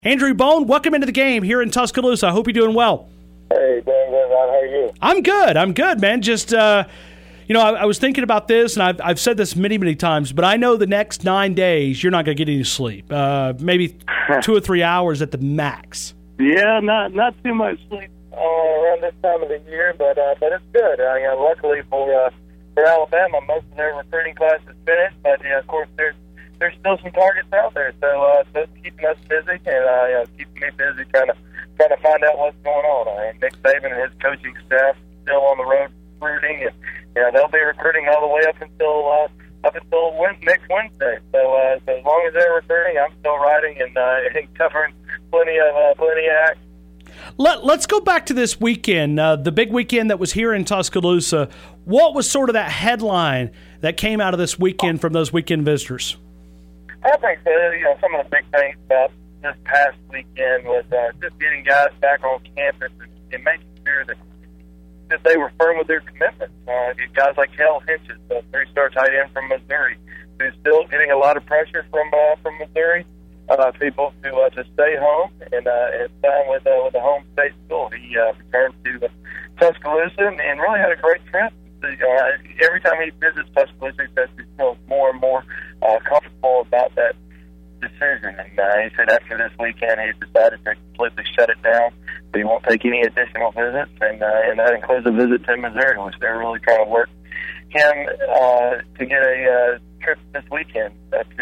Andrew Bone, welcome into the game here in Tuscaloosa. I hope you're doing well. Hey, doing good, Ron. How are you? I'm good, man. Just, I was thinking about this, and I've said this many times, but I know the next 9 days you're not going to get any sleep. Maybe 2 or 3 hours at the max. Yeah, not too much sleep around this time of the year, but it's good. Luckily for Alabama, most of their recruiting class is finished, but of course there's still some targets out there, so it's keeping us busy and keeping me busy trying to find out what's going on. Nick Saban and his coaching staff still on the road recruiting, and they'll be recruiting all the way up until next Wednesday. So as long as they're recruiting, I'm still riding and covering plenty of acts. Let's go back to this weekend, the big weekend that was here in Tuscaloosa. What was sort of that headline that came out of this weekend from those weekend visitors? I think some of the big things about this past weekend was just getting guys back on campus and making sure that they were firm with their commitments. Guys like Hale Hinches, the three-star tight end from Missouri, who's still getting a lot of pressure from Missouri people to stay home and sign with the home state school. He returned to Tuscaloosa and really had a great trip. Every time he visits Tuscaloosa, he says he feels more and more comfortable about that decision. And he said after this weekend, he's decided to completely shut it down. But he won't take any additional visits, and that includes a visit to Missouri, which they're really trying to work him to get a trip this weekend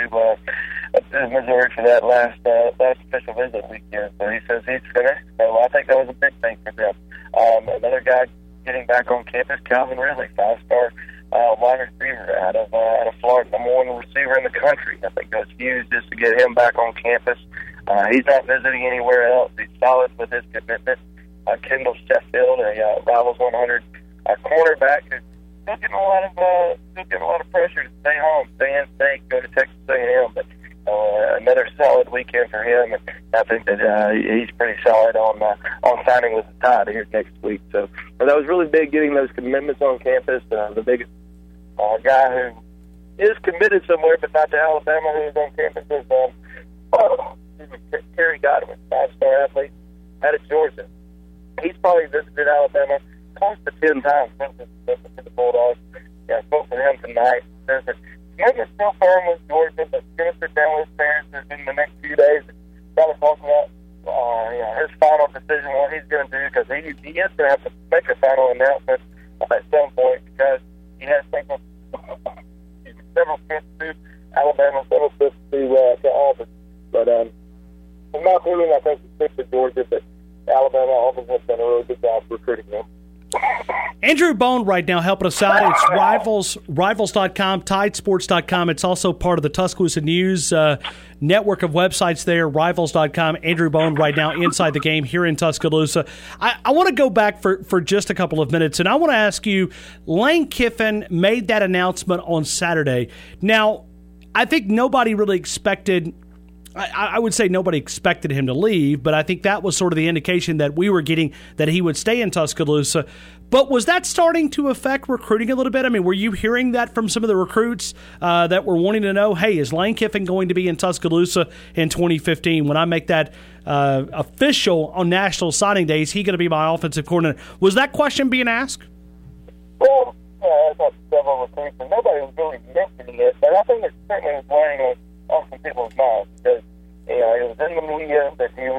to Missouri for that last official visit weekend. So he says he's finished. So I think that was a big thing for them. Another guy getting back on campus, Calvin Ridley, 5-star wide receiver out of Florida, number one receiver in the country. I think that's huge just to get him back on campus. He's not visiting anywhere else. He's solid with his commitment. Kendall Sheffield, a Rivals 100 cornerback, who's still getting a lot of pressure to stay home, stay in state, go to Texas A&M. But another solid weekend for him, and I think that he's pretty solid on signing with the Tide here next week. So that was really big, getting those commitments on campus. The biggest guy who is committed somewhere but not to Alabama who is on campus is Terry Godwin, 5-star athlete out of Georgia. He's probably visited Alabama close to 10 times since the Bulldogs. I spoke to him tonight. Says that maybe it's still firm with Georgia, but he's going to sit down with his parents in the next few days and try to talk about his final decision, what he's going to do, because he is going to have to make a final announcement at some point because he has several trips to Alabama, several trips to Auburn. But in my opinion, I think he's stick to Georgia, but Alabama Auburn has done a really good job recruiting him. Andrew Bone right now helping us out. It's Rivals.com, Tidesports.com. It's also part of the Tuscaloosa News network of websites there, Rivals.com. Andrew Bone right now inside the game here in Tuscaloosa. I want to go back for just a couple of minutes, and I want to ask you, Lane Kiffin made that announcement on Saturday. Now, I think nobody really expected – I would say nobody expected him to leave, but I think that was sort of the indication that we were getting that he would stay in Tuscaloosa. But was that starting to affect recruiting a little bit? I mean, were you hearing that from some of the recruits that were wanting to know, hey, is Lane Kiffin going to be in Tuscaloosa in 2015 when I make that official on National Signing Day? Is he going to be my offensive coordinator? Was that question being asked? Well, I thought several recruits, and nobody was really mentioning it, but I think it certainly was weighing on some people's minds because it was in the media that he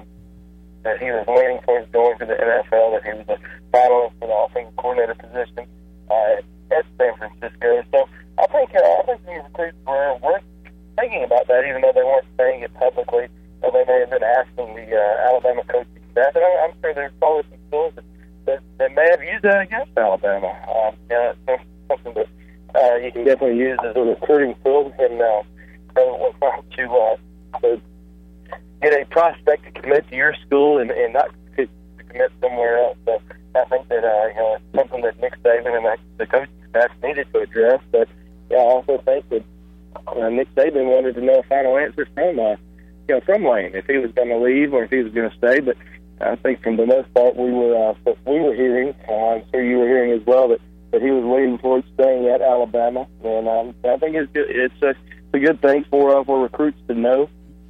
was leaning towards going to the NFL, that he was a finalist for the offensive coordinator position at San Francisco. So I think the recruits were thinking about that, even though they weren't saying it publicly. So they may have been asking the Alabama coaching staff, and I'm sure there's probably some schools that may have used that against Alabama. It's something that you can definitely use as a recruiting tool, and we're trying to get a prospect to commit to your school and not to commit somewhere else. So I think that it's something that Nick Saban and the coaching staff needed to address. But I also think that Nick Saban wanted to know a final answer from Lane, if he was going to leave or if he was going to stay. But I think from the most part, we were hearing, I'm sure you were hearing as well, that he was leaning towards staying at Alabama. And I think it's a good thing for recruits to know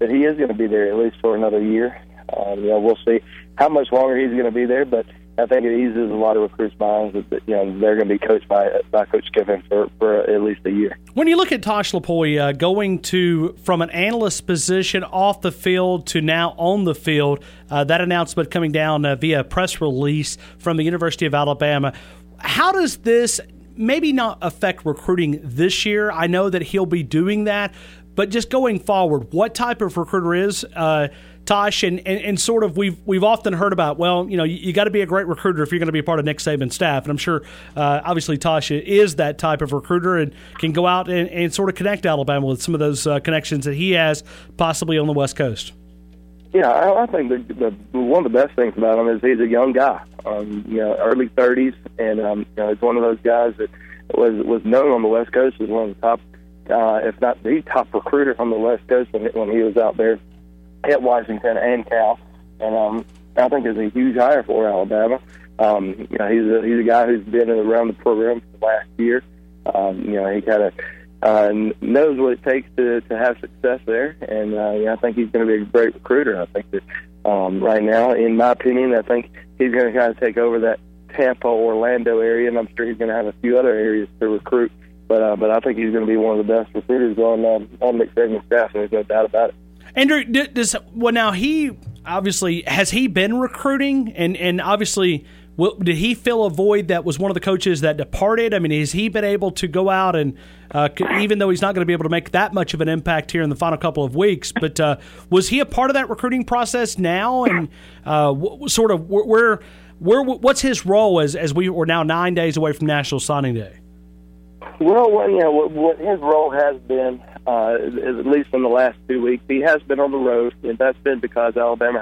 he is going to be there at least for another year. We'll see how much longer he's going to be there, but I think it eases a lot of recruits' minds that they're going to be coached by Coach Kiffin for at least a year. When you look at Tosh Lupoi going from an analyst position off the field to now on the field, that announcement coming down via press release from the University of Alabama, how does this maybe not affect recruiting this year? I know that he'll be doing that, but just going forward, what type of recruiter is Tosh, and sort of we've often heard about, you got to be a great recruiter if you're going to be a part of Nick Saban's staff. And I'm sure, obviously, Tosh is that type of recruiter and can go out and sort of connect Alabama with some of those connections that he has possibly on the West Coast. Yeah, I think the one of the best things about him is he's a young guy, early 30s, and he's one of those guys that was known on the West Coast as one of the top, if not the top recruiter on the West Coast when he was out there at Washington and Cal, and I think it's a huge hire for Alabama. He's a guy who's been around the program for the last year. He kind of knows what it takes to have success there, and I think he's going to be a great recruiter. I think that right now, in my opinion, I think he's going to kind of take over that Tampa, Orlando area, and I'm sure he's going to have a few other areas to recruit. But I think he's going to be one of the best recruiters on Nick Saban's staff, and there's no doubt about it. Andrew, now he obviously, has he been recruiting? And obviously, did he fill a void that was one of the coaches that departed? I mean, has he been able to go out and, even though he's not going to be able to make that much of an impact here in the final couple of weeks, but was he a part of that recruiting process now? And sort of what's his role as we're now 9 days away from National Signing Day? Well, what his role has been, at least in the last 2 weeks, he has been on the road, and that's been because Alabama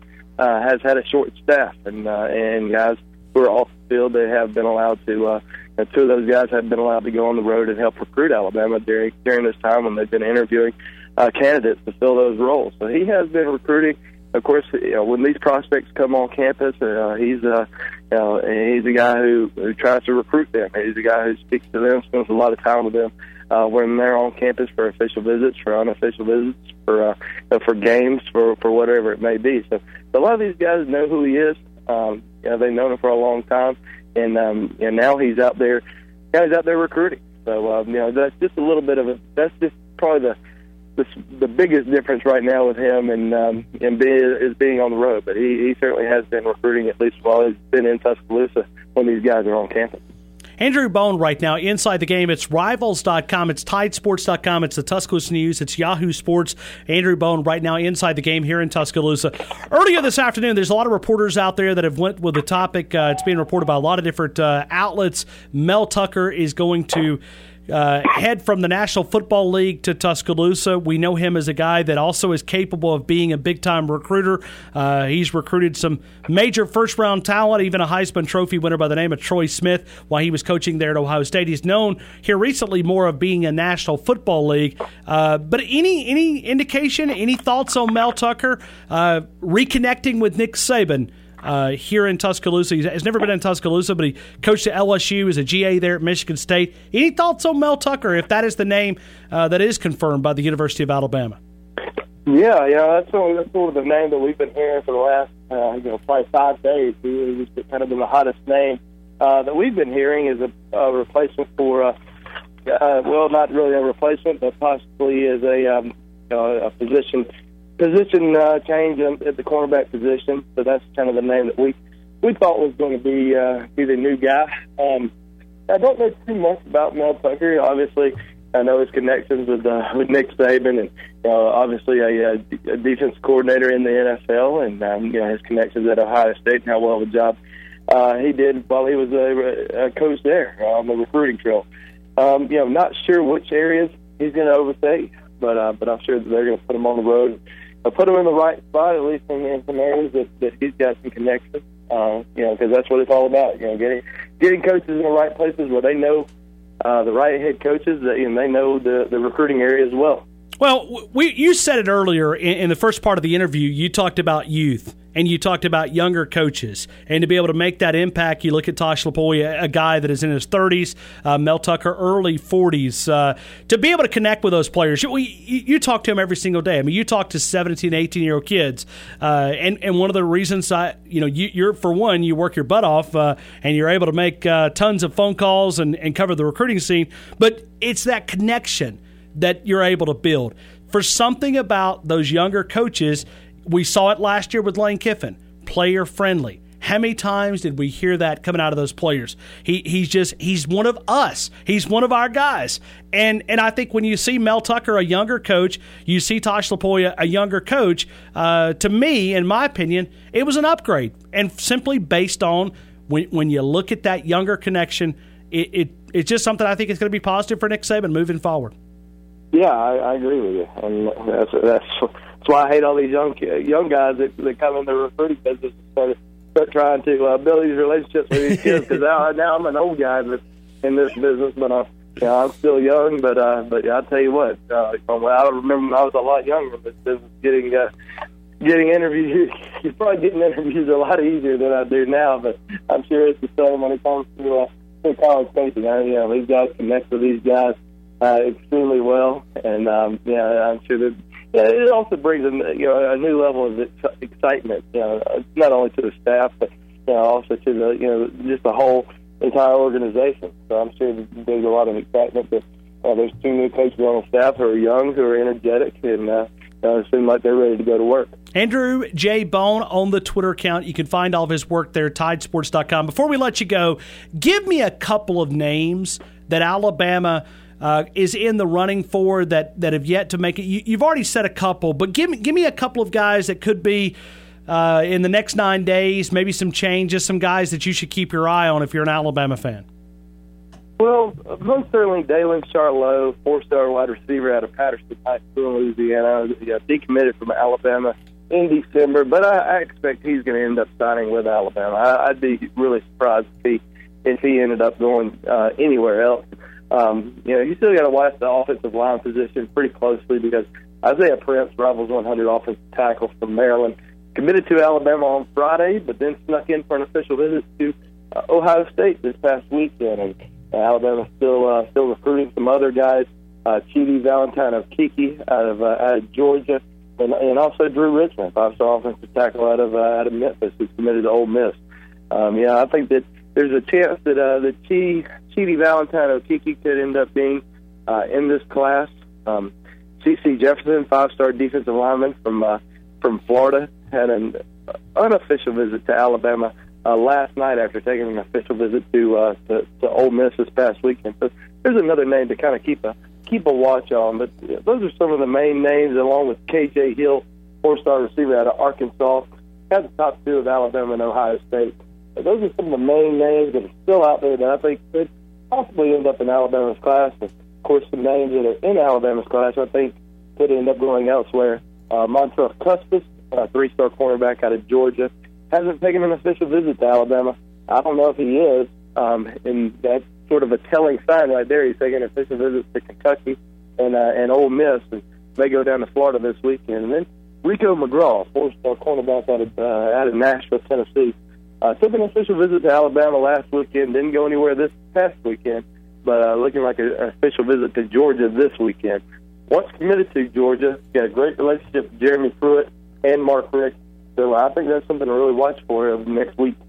has had a short staff, and guys who are off the field, they have been allowed to. Two of those guys have been allowed to go on the road and help recruit Alabama during this time when they've been interviewing candidates to fill those roles. So he has been recruiting. Of course, when these prospects come on campus, he's a guy who tries to recruit them. He's a guy who speaks to them, spends a lot of time with them when they're on campus for official visits, for unofficial visits, for games, for whatever it may be. So a lot of these guys know who he is. They've known him for a long time, and now he's out there. He's out there recruiting. So that's just a little bit of a. That's just probably the biggest difference right now with him is being on the road. But he certainly has been recruiting, at least while he's been in Tuscaloosa when these guys are on campus. Andrew Bone right now inside the game. It's Rivals.com. It's TideSports.com. It's the Tuscaloosa News. It's Yahoo Sports. Andrew Bone right now inside the game here in Tuscaloosa. Earlier this afternoon, there's a lot of reporters out there that have went with the topic. It's being reported by a lot of different outlets. Mel Tucker is going to head from the National Football League to Tuscaloosa. We know him as a guy that also is capable of being a big-time recruiter. He's recruited some major first-round talent, even a Heisman Trophy winner by the name of Troy Smith while he was coaching there at Ohio State. He's known here recently more of being a National Football League. But any indication, any thoughts on Mel Tucker reconnecting with Nick Saban here in Tuscaloosa? He has never been in Tuscaloosa, but he coached at LSU, as a GA there at Michigan State. Any thoughts on Mel Tucker, if that is the name that is confirmed by the University of Alabama? Yeah, that's sort of the name that we've been hearing for the last, probably 5 days. He's kind of been the hottest name that we've been hearing is a replacement for, not really a replacement, but possibly as a position change at the cornerback position. So that's kind of the name that we thought was going to be the new guy. I don't know too much about Mel Tucker. Obviously, I know his connections with Nick Saban, and obviously a defense coordinator in the NFL, and his connections at Ohio State and how well of a job he did while he was a coach there on the recruiting trail. Not sure which areas he's going to overtake, but I'm sure that they're going to put him on the road. Put him in the right spot, at least in some areas that he's got some connections. Because that's what it's all about. Getting coaches in the right places where they know the right head coaches, and they know the recruiting area as well. Well, you said it earlier in the first part of the interview. You talked about youth, and you talked about younger coaches. And to be able to make that impact, you look at Tosh Lupoi, a guy that is in his 30s, Mel Tucker, early 40s. To be able to connect with those players, you talk to them every single day. I mean, you talk to 17, 18-year-old kids. And one of the reasons, you're for one, you work your butt off and you're able to make tons of phone calls and cover the recruiting scene. But it's that connection that you're able to build. For something about those younger coaches, we saw it last year with Lane Kiffin, player friendly. How many times did we hear that coming out of those players? He's one of us. He's one of our guys. And I think when you see Mel Tucker, a younger coach, you see Tosh Lupoi, a younger coach, to me, in my opinion, it was an upgrade. And simply based on when you look at that younger connection, it's just something I think is going to be positive for Nick Saban moving forward. Yeah, I agree with you, and that's why I hate all these young guys that come in the recruiting business and start trying to build these relationships with these kids. Because now I'm an old guy in this business, but I'm still young. But I tell you what, I remember when I was a lot younger in this business, getting interviews. You're probably getting interviews a lot easier than I do now, but I'm sure it's the same when it comes to college coaching. These guys connect with these guys extremely well, and I'm sure that it also brings a new level of excitement. Not only to the staff, but also to the just the whole entire organization. So I'm sure that there's a lot of excitement. That there's 2 new coaches on the staff who are young, who are energetic, and it seems like they're ready to go to work. Andrew J. Bone on the Twitter account. You can find all of his work there, tidesports.com. Before we let you go, give me a couple of names that Alabama is in the running for that have yet to make it. You've already said a couple, but give me a couple of guys that could be in the next 9 days, maybe some changes, some guys that you should keep your eye on if you're an Alabama fan. Well, most certainly Dalen Charlo, 4-star wide receiver out of Patterson High School in Louisiana, decommitted from Alabama in December, but I expect he's going to end up signing with Alabama. I'd be really surprised if he ended up going anywhere else. You still got to watch the offensive line position pretty closely because Isaiah Prince, Rivals 100 offensive tackle from Maryland, committed to Alabama on Friday, but then snuck in for an official visit to Ohio State this past weekend. And Alabama's still recruiting some other guys, Chidi Valentine of Kiki out of Georgia, and also Drew Richmond, 5-star offensive tackle out of Memphis, who's committed to Ole Miss. I think that there's a chance that Chidi Valentine of Kiki could end up being in this class. C.C. Jefferson, 5-star defensive lineman from Florida, had an unofficial visit to Alabama last night after taking an official visit to Ole Miss this past weekend. So there's another name to kind of keep a watch on. But those are some of the main names, along with K.J. Hill, 4-star receiver out of Arkansas, had the top 2 of Alabama and Ohio State. But those are some of the main names that are still out there that I think could possibly end up in Alabama's class. And of course, some names that are in Alabama's class I think could end up going elsewhere. Montrell Custis, 3-star cornerback out of Georgia, hasn't taken an official visit to Alabama. I don't know if he is, and that's sort of a telling sign right there. He's taking official visits to Kentucky and Ole Miss, and may go down to Florida this weekend. And then Rico McGraw, 4-star cornerback out of Nashville, Tennessee, took an official visit to Alabama last weekend, didn't go anywhere this past weekend, but looking like an official visit to Georgia this weekend. Once committed to Georgia, got a great relationship with Jeremy Pruitt and Mark Richt. So I think that's something to really watch for next week.